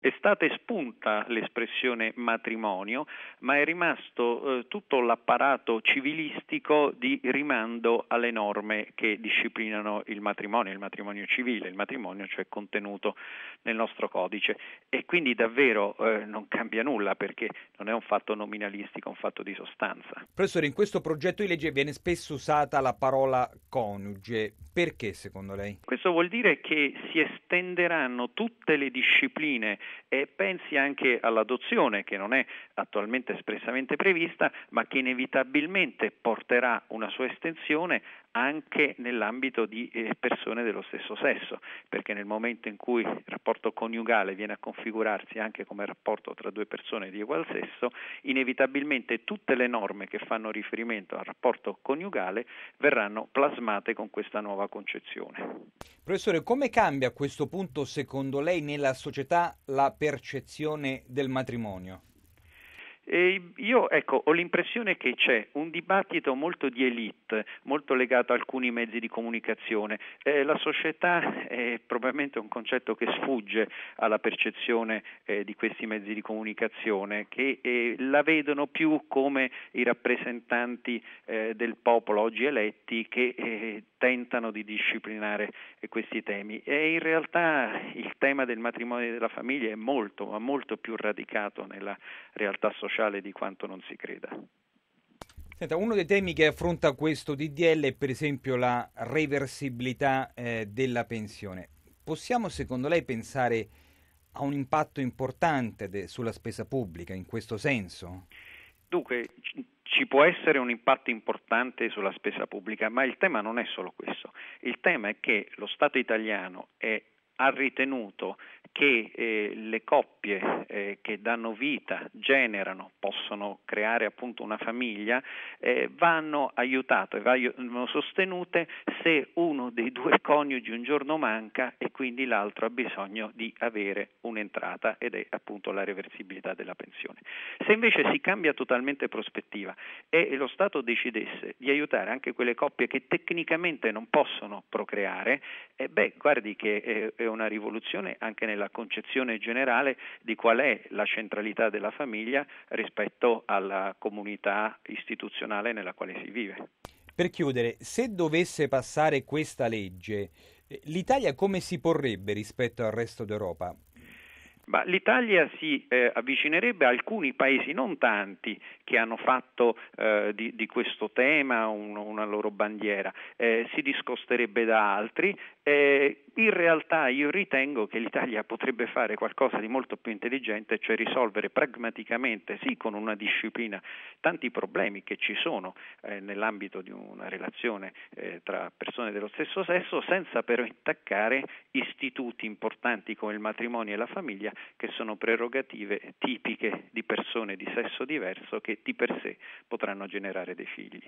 è stata espunta l'espressione matrimonio, ma è rimasto tutto l'apparato civilistico di rimando alle norme che disciplinano il matrimonio civile, il matrimonio cioè contenuto nel nostro codice, e quindi davvero non cambia nulla, perché non è un fatto nominalistico, è un fatto di sostanza. Professore, in questo progetto di legge viene spesso usata la parola coniuge. Perché secondo lei? Questo vuol dire che si estenderanno tutte le discipline, e pensi anche all'adozione, che non è attualmente espressamente prevista, ma che inevitabilmente porterà una sua estensione anche nell'ambito di persone dello stesso sesso, perché nel momento in cui il rapporto coniugale viene a configurarsi anche come rapporto tra due persone di ugual sesso, inevitabilmente tutte le norme che fanno riferimento al rapporto coniugale verranno plasmate con questa nuova concezione. Professore, come cambia a questo punto, secondo lei, nella società la percezione del matrimonio? Io ho l'impressione che c'è un dibattito molto di elite, molto legato a alcuni mezzi di comunicazione. La società è probabilmente un concetto che sfugge alla percezione di questi mezzi di comunicazione, che la vedono più come i rappresentanti del popolo oggi eletti, che tentano di disciplinare questi temi. E in realtà il tema del matrimonio e della famiglia è molto più radicato nella realtà sociale di quanto non si creda. Senta, uno dei temi che affronta questo DDL è per esempio la reversibilità della pensione. Possiamo secondo lei pensare a un impatto importante sulla spesa pubblica in questo senso? Dunque, ci può essere un impatto importante sulla spesa pubblica, ma il tema non è solo questo. Il tema è che lo Stato italiano ha ritenuto che le coppie che danno vita, generano, possono creare appunto una famiglia, vanno aiutate, vanno sostenute se uno dei due coniugi un giorno manca e quindi l'altro ha bisogno di avere un'entrata, ed è appunto la reversibilità della pensione. Se invece si cambia totalmente prospettiva e lo Stato decidesse di aiutare anche quelle coppie che tecnicamente non possono procreare, guardi che è una rivoluzione anche nella concezione generale di qual è la centralità della famiglia rispetto alla comunità istituzionale nella quale si vive. Per chiudere, se dovesse passare questa legge, l'Italia come si porrebbe rispetto al resto d'Europa? Ma l'Italia si avvicinerebbe a alcuni paesi, non tanti, che hanno fatto di questo tema una loro bandiera, si discosterebbe da altri. In realtà io ritengo che l'Italia potrebbe fare qualcosa di molto più intelligente, cioè risolvere pragmaticamente, sì, con una disciplina, tanti problemi che ci sono nell'ambito di una relazione tra persone dello stesso sesso, senza però intaccare istituti importanti come il matrimonio e la famiglia, che sono prerogative tipiche di persone di sesso diverso che di per sé potranno generare dei figli.